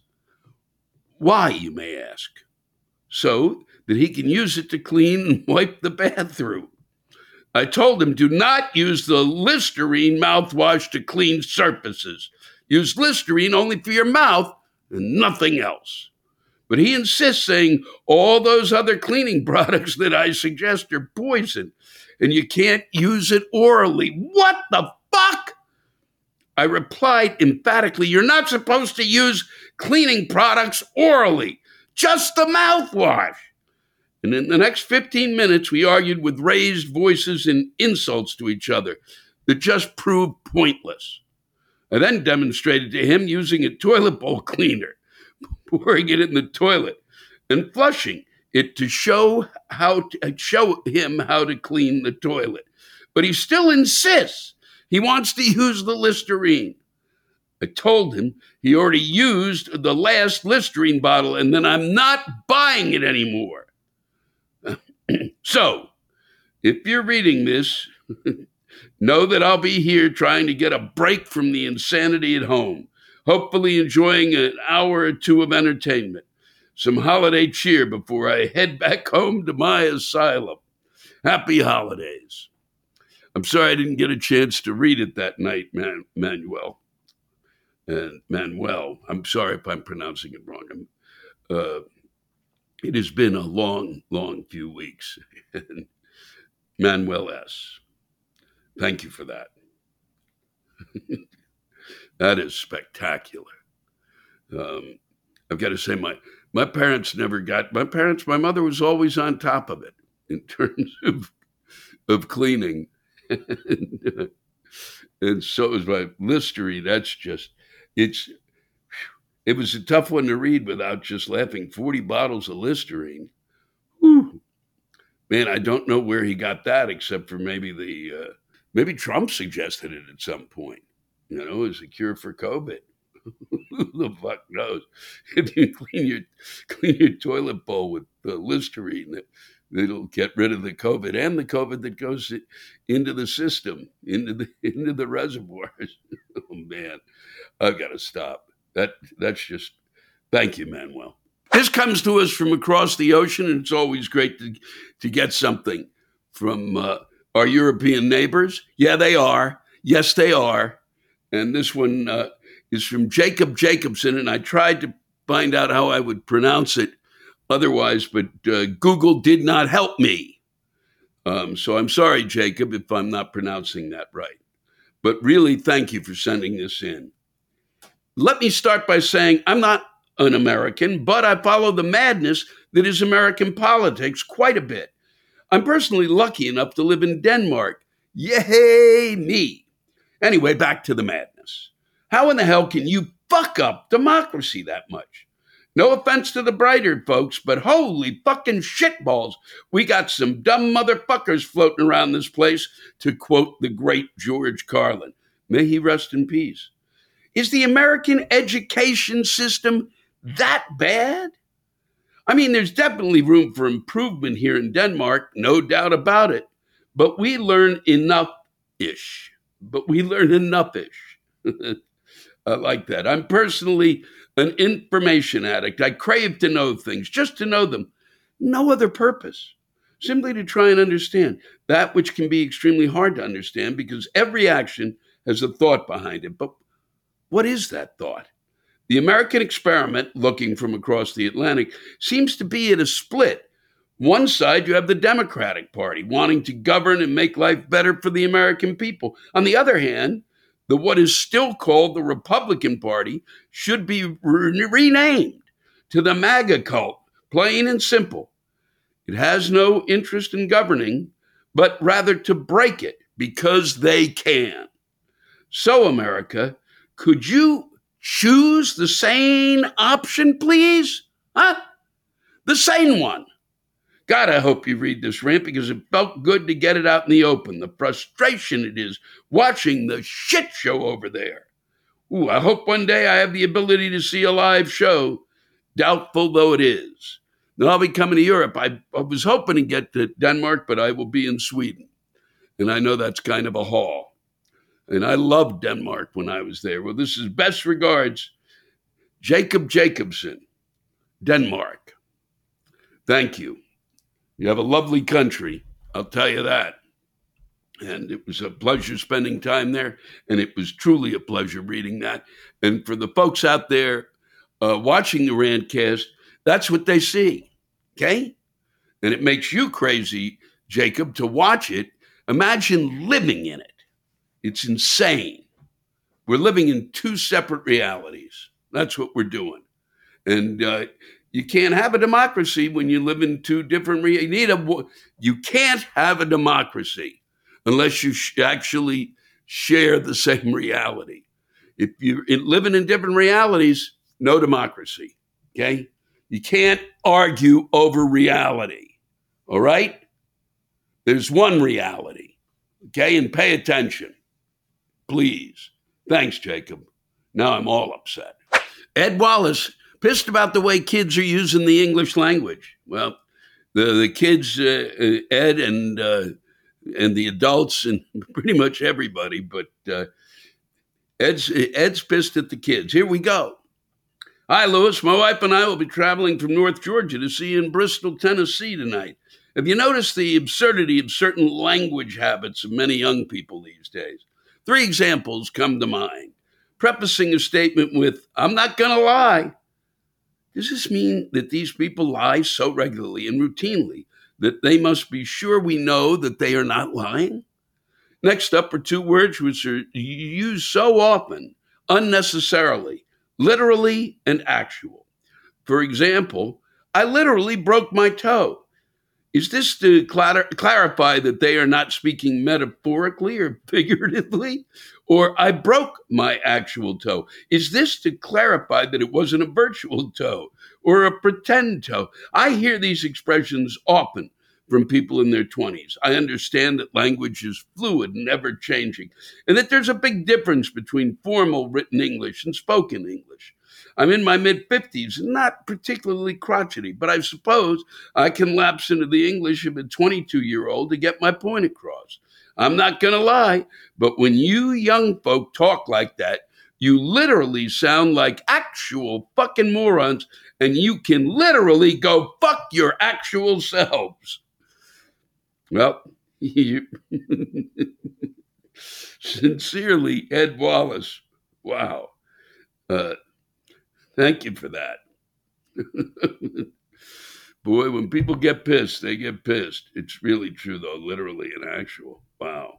Why, you may ask? So that he can use it to clean and wipe the bathroom. I told him, do not use the Listerine mouthwash to clean surfaces. Use Listerine only for your mouth and nothing else. But he insists, saying all those other cleaning products that I suggest are poison, and you can't use it orally. What the fuck? I replied emphatically, you're not supposed to use cleaning products orally, just the mouthwash. And in the next fifteen minutes, we argued with raised voices and insults to each other that just proved pointless. I then demonstrated to him using a toilet bowl cleaner, pouring it in the toilet and flushing it to show how to show him how to clean the toilet. But he still insists he wants to use the Listerine. I told him he already used the last Listerine bottle and then I'm not buying it anymore. So, if you're reading this, know that I'll be here trying to get a break from the insanity at home, hopefully enjoying an hour or two of entertainment, some holiday cheer before I head back home to my asylum. Happy holidays. I'm sorry I didn't get a chance to read it that night, Man- Manuel. And Manuel, I'm sorry if I'm pronouncing it wrong. I'm, uh, it has been a long, long few weeks. Manuel S., thank you for that. That is spectacular. Um, I've got to say, my my parents never got, my parents, my mother was always on top of it in terms of, of cleaning. and, and so was my Listerine. That's just, it's, it was a tough one to read without just laughing. forty bottles of Listerine. Whew. Man, I don't know where he got that except for maybe the, uh, maybe Trump suggested it at some point, you know, as a cure for COVID. Who the fuck knows? If you clean your clean your toilet bowl with the Listerine, it, it'll get rid of the COVID and the COVID that goes into the system, into the into the reservoirs. Oh man, I've got to stop. That that's just. Thank you, Manuel. This comes to us from across the ocean, and it's always great to to get something from uh, our European neighbors. Yeah, they are. Yes, they are. And this one. Uh, is from Jacob Jacobson, and I tried to find out how I would pronounce it otherwise, but uh, Google did not help me. Um, so I'm sorry, Jacob, if I'm not pronouncing that right. But really, thank you for sending this in. Let me start by saying I'm not an American, but I follow the madness that is American politics quite a bit. I'm personally lucky enough to live in Denmark. Yay, me. Anyway, back to the madness. How in the hell can you fuck up democracy that much? No offense to the brighter folks, but holy fucking shitballs. We got some dumb motherfuckers floating around this place, to quote the great George Carlin. May he rest in peace. Is the American education system that bad? I mean, there's definitely room for improvement here in Denmark, no doubt about it. But we learn enough-ish. But we learn enough-ish. I like that. I'm personally an information addict. I crave to know things, just to know them. No other purpose. Simply to try and understand that which can be extremely hard to understand because every action has a thought behind it. But what is that thought? The American experiment, looking from across the Atlantic, seems to be at a split. One side, you have the Democratic Party wanting to govern and make life better for the American people. On the other hand, the what is still called the Republican Party should be re- renamed to the MAGA cult, plain and simple. It has no interest in governing, but rather to break it because they can. So, America, could you choose the sane option, please? Huh? The sane one. God, I hope you read this rant because it felt good to get it out in the open. The frustration it is watching the shit show over there. Ooh, I hope one day I have the ability to see a live show, doubtful though it is. Now I'll be coming to Europe. I, I was hoping to get to Denmark, but I will be in Sweden. And I know that's kind of a haul. And I loved Denmark when I was there. Well, this is best regards, Jacob Jacobson, Denmark. Thank you. You have a lovely country, I'll tell you that. And it was a pleasure spending time there. And it was truly a pleasure reading that. And for the folks out there uh, watching the Rantcast, that's what they see, okay? And it makes you crazy, Jacob, to watch it. Imagine living in it. It's insane. We're living in two separate realities. That's what we're doing. And uh, you can't have a democracy when you live in two different realities. You need a, you can't have a democracy unless you sh- actually share the same reality. If you're living in different realities, no democracy, okay? You can't argue over reality, all right? There's one reality, okay? And pay attention, please. Thanks, Jacob. Now I'm all upset. Ed Wallace, pissed about the way kids are using the English language. Well, the, the kids, uh, Ed and uh, and the adults and pretty much everybody, but uh, Ed's, Ed's pissed at the kids. Here we go. Hi, Lewis. My wife and I will be traveling from North Georgia to see you in Bristol, Tennessee tonight. Have you noticed the absurdity of certain language habits of many young people these days? Three examples come to mind. Prefacing a statement with, I'm not going to lie. Does this mean that these people lie so regularly and routinely that they must be sure we know that they are not lying? Next up are two words which are used so often, unnecessarily. Literally and actual. For example, I literally broke my toe. Is this to clar- clarify that they are not speaking metaphorically or figuratively? Or I broke my actual toe. Is this to clarify that it wasn't a virtual toe or a pretend toe? I hear these expressions often from people in their twenties. I understand that language is fluid and ever-changing, and that there's a big difference between formal written English and spoken English. I'm in my mid-fifties and not particularly crotchety, but I suppose I can lapse into the English of a twenty-two-year-old to get my point across. I'm not going to lie, but when you young folk talk like that, you literally sound like actual fucking morons, and you can literally go fuck your actual selves. Well, you sincerely, Ed Wallace. Wow. Uh, thank you for that. Boy, when people get pissed, they get pissed. It's really true, though, literally and actual. Wow.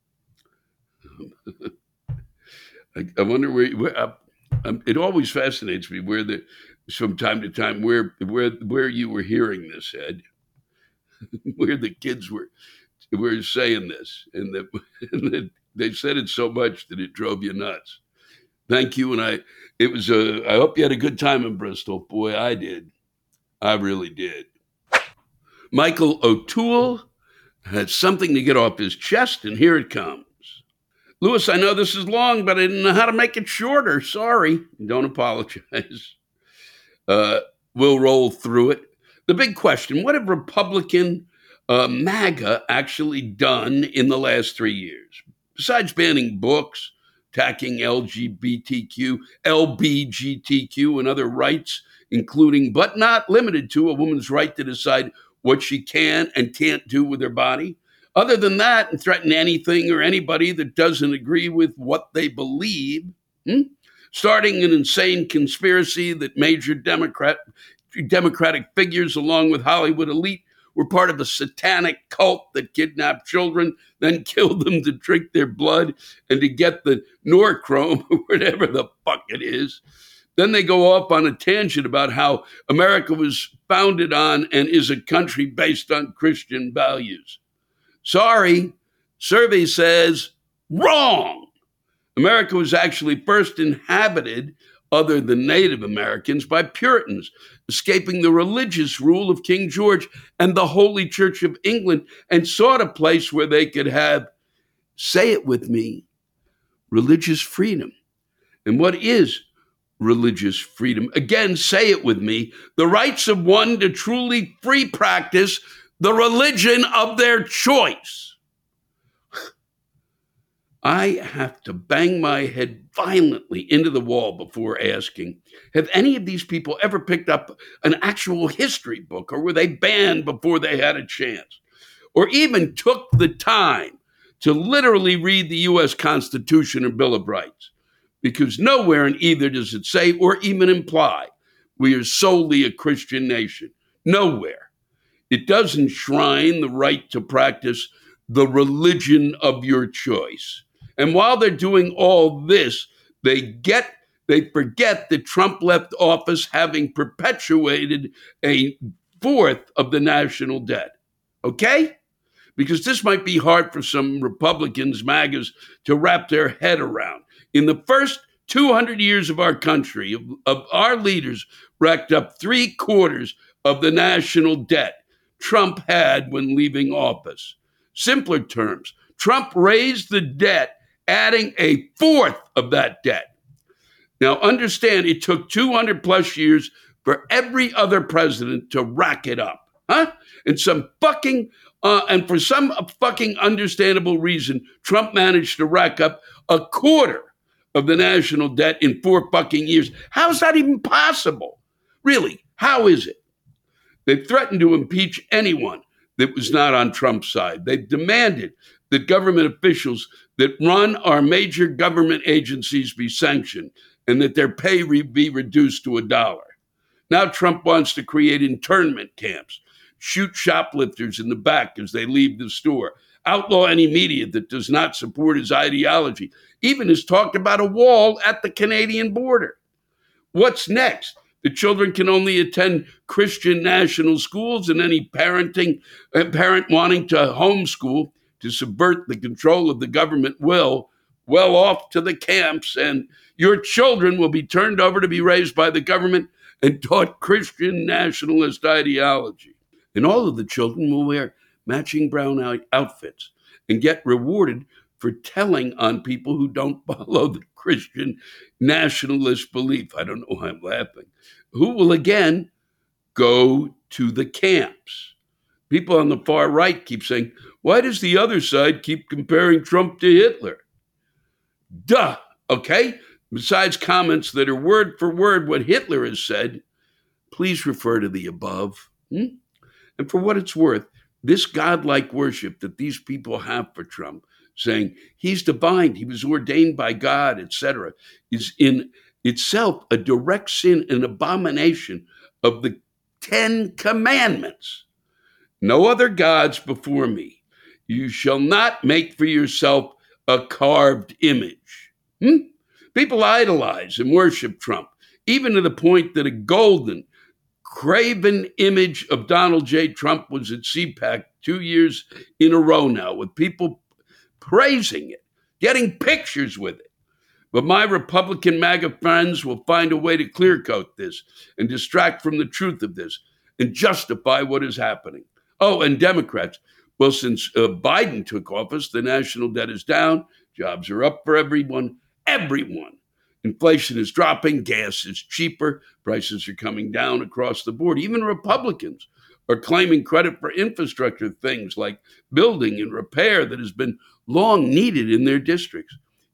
I, I wonder where, where uh, um, it always fascinates me where the, from time to time, where where where you were hearing this, Ed. Where the kids were were saying this, and that, and that they said it so much that it drove you nuts. Thank you, and I. It was a. I hope you had a good time in Bristol. Boy, I did. I really did. Michael O'Toole had something to get off his chest, and here it comes. Lewis, I know this is long, but I didn't know how to make it shorter. Sorry. Don't apologize. Uh, we'll roll through it. The big question, what have Republican uh, MAGA actually done in the last three years? Besides banning books, attacking L G B T Q, L B G T Q, and other rights, including but not limited to a woman's right to decide what she can and can't do with her body. Other than that, and threaten anything or anybody that doesn't agree with what they believe, hmm? starting an insane conspiracy that major Democrat, Democratic figures, along with Hollywood elite, were part of a satanic cult that kidnapped children, then killed them to drink their blood and to get the Norchrome, or whatever the fuck it is. Then they go off on a tangent about how America was founded on and is a country based on Christian values. Sorry, survey says wrong. America was actually first inhabited, other than Native Americans, by Puritans, escaping the religious rule of King George and the Holy Church of England, and sought a place where they could have, say it with me, religious freedom. And what is religious freedom? Again, say it with me, the rights of one to truly free practice the religion of their choice. I have to bang my head violently into the wall before asking, have any of these people ever picked up an actual history book, or were they banned before they had a chance? Or even took the time to literally read the U S Constitution and Bill of Rights? Because nowhere in either does it say or even imply we are solely a Christian nation. Nowhere. It does enshrine the right to practice the religion of your choice. And while they're doing all this, they get they forget that Trump left office having perpetuated a fourth of the national debt. Okay? Because this might be hard for some Republicans, MAGAs, to wrap their head around. In the first two hundred years of our country, of, of our leaders racked up three quarters of the national debt Trump had when leaving office. Simpler terms, Trump raised the debt, adding a fourth of that debt. Now, understand, it took two hundred plus years for every other president to rack it up, huh? And some fucking, uh, and for some fucking understandable reason, Trump managed to rack up a quarter of the national debt in four fucking years. How's that even possible? Really, how is it? They've threatened to impeach anyone that was not on Trump's side. They've demanded that government officials that run our major government agencies be sanctioned and that their pay re- be reduced to a dollar. Now Trump wants to create internment camps, shoot shoplifters in the back as they leave the store, outlaw any media that does not support his ideology, even has talked about a wall at the Canadian border. What's next? The children can only attend Christian national schools, and any parenting uh, parent wanting to homeschool to subvert the control of the government will, well off to the camps, and your children will be turned over to be raised by the government and taught Christian nationalist ideology. And all of the children will wear matching brown out- outfits and get rewarded for telling on people who don't follow the Christian nationalist belief. I don't know why I'm laughing. Who will again go to the camps? People on the far right keep saying, why does the other side keep comparing Trump to Hitler? Duh, okay? Besides comments that are word for word what Hitler has said, please refer to the above. Hmm? And for what it's worth, this godlike worship that these people have for Trump, saying he's divine, he was ordained by God, et cetera, is in itself a direct sin and abomination of the Ten Commandments. No other gods before me. You shall not make for yourself a carved image. Hmm? People idolize and worship Trump, even to the point that a golden, craven image of Donald J. Trump was at C PAC two years in a row now, with people praising it, getting pictures with it. But my Republican MAGA friends will find a way to clear coat this and distract from the truth of this and justify what is happening. Oh, and Democrats. Well, since uh, Biden took office, the national debt is down. Jobs are up for everyone. Everyone. Inflation is dropping. Gas is cheaper. Prices are coming down across the board. Even Republicans are claiming credit for infrastructure things like building and repair that has been long needed in their districts.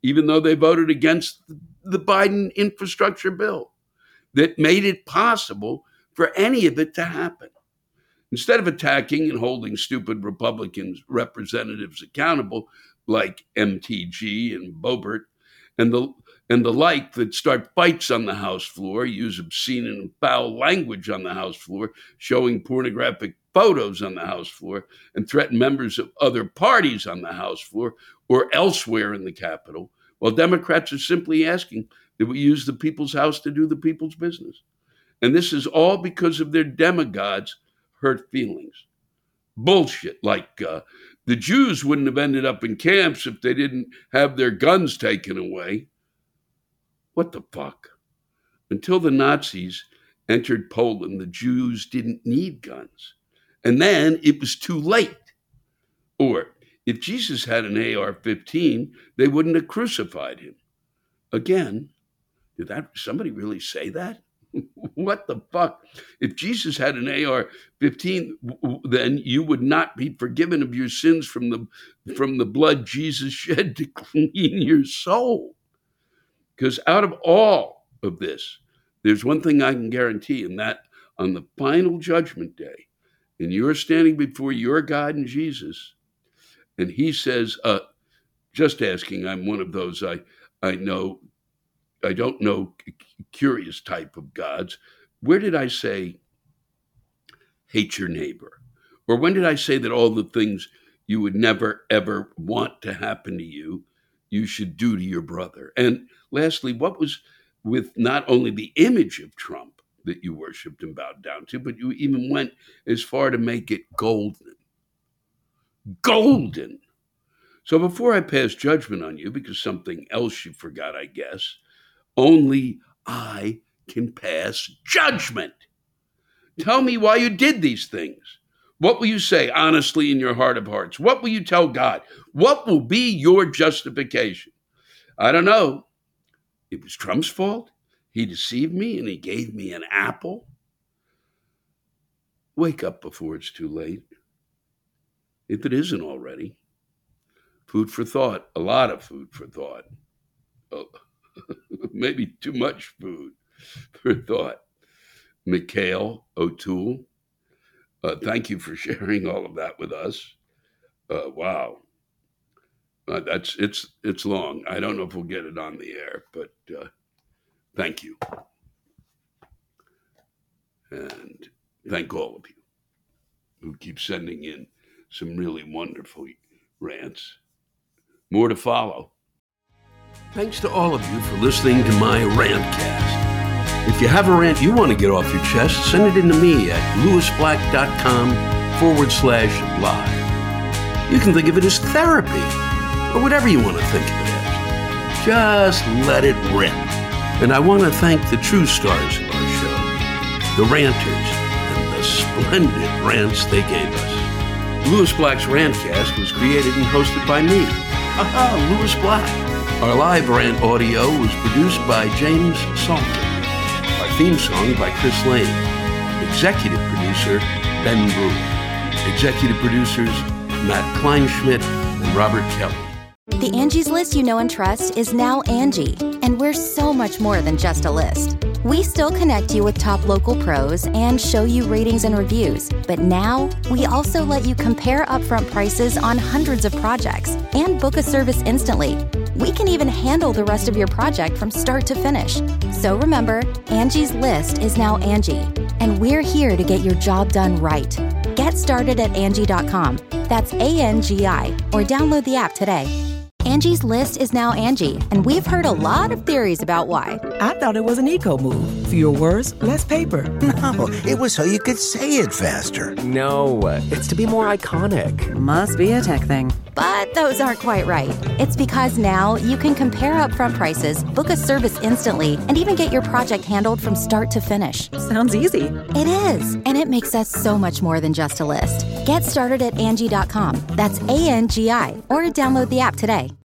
even though they voted against the Biden infrastructure bill that made it possible for any of it to happen. Instead of attacking and holding stupid Republicans representatives accountable like M T G and Boebert and the and the like that start fights on the House floor, use obscene and foul language on the House floor, showing pornographic photos on the House floor, and threaten members of other parties on the House floor or elsewhere in the Capitol, while Democrats are simply asking that we use the people's house to do the people's business. And this is all because of their demagogues' hurt feelings. Bullshit, like uh, the Jews wouldn't have ended up in camps if they didn't have their guns taken away. What the fuck? Until the Nazis entered Poland, the Jews didn't need guns. And then it was too late. Or if Jesus had an A R fifteen, they wouldn't have crucified him. Again, did that somebody really say that? What the fuck? If Jesus had an A R fifteen, then you would not be forgiven of your sins from the from the blood Jesus shed to clean your soul. Because out of all of this, there's one thing I can guarantee, and that on the final judgment day, and you're standing before your God and Jesus, and he says, uh, just asking, I'm one of those I I know, I don't know curious type of gods. Where did I say, hate your neighbor? Or when did I say that all the things you would never, ever want to happen to you, you should do to your brother? And lastly, what was with not only the image of Trump that you worshiped and bowed down to, but you even went as far to make it golden. Golden. So before I pass judgment on you, because something else you forgot, I guess, only I can pass judgment. Tell me why you did these things. What will you say honestly in your heart of hearts? What will you tell God? What will be your justification? I don't know. It was Trump's fault. He deceived me and he gave me an apple. Wake up before it's too late. If it isn't already. Food for thought. A lot of food for thought. Oh, maybe too much food for thought. Mikhail O'Toole, uh, thank you for sharing all of that with us. Uh, wow. Uh, that's it's it's long. I don't know if we'll get it on the air, but uh, thank you. And thank all of you who keep sending in some really wonderful rants. More to follow. Thanks to all of you for listening to my Rantcast. If you have a rant you want to get off your chest, send it in to me at lewisblack.com forward slash live. You can think of it as therapy, or whatever you want to think of it as. Just let it rip. And I want to thank the true stars of our show, the ranters, and the splendid rants they gave us. Lewis Black's Rantcast was created and hosted by me. Aha, Lewis Black. Our live rant audio was produced by James Salter. Our theme song by Chris Lane. Executive producer, Ben Brewer. Executive producers, Matt Kleinschmidt and Robert Kelly. The Angie's List you know and trust is now Angie, and we're so much more than just a list. We still connect you with top local pros and show you ratings and reviews, but now we also let you compare upfront prices on hundreds of projects and book a service instantly. We can even handle the rest of your project from start to finish. So remember, Angie's List is now Angie, and we're here to get your job done right. Get started at Angie dot com. That's A N G I, or download the app today. Angie's List is now Angie, and we've heard a lot of theories about why. I thought it was an eco move. Fewer words, less paper. No, it was so you could say it faster. No, it's to be more iconic. Must be a tech thing. But those aren't quite right. It's because now you can compare upfront prices, book a service instantly, and even get your project handled from start to finish. Sounds easy. It is, and it makes us so much more than just a list. Get started at Angie dot com. That's A N G I, or download the app today.